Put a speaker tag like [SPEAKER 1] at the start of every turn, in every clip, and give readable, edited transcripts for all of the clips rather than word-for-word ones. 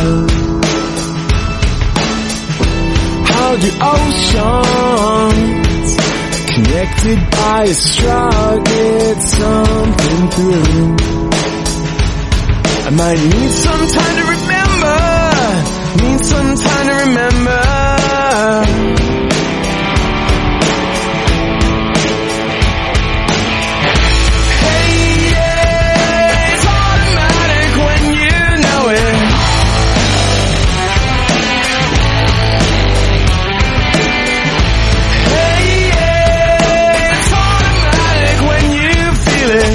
[SPEAKER 1] How do oceans connected by a straw get something through? I might need some time to remember, need some time to remember. Hey, yeah, it's automatic when you know it. Hey, yeah, it's automatic when you feel it.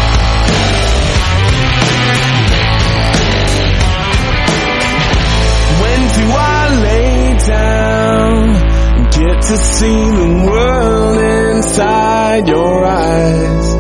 [SPEAKER 1] Do I lay down and get to see the world inside your eyes?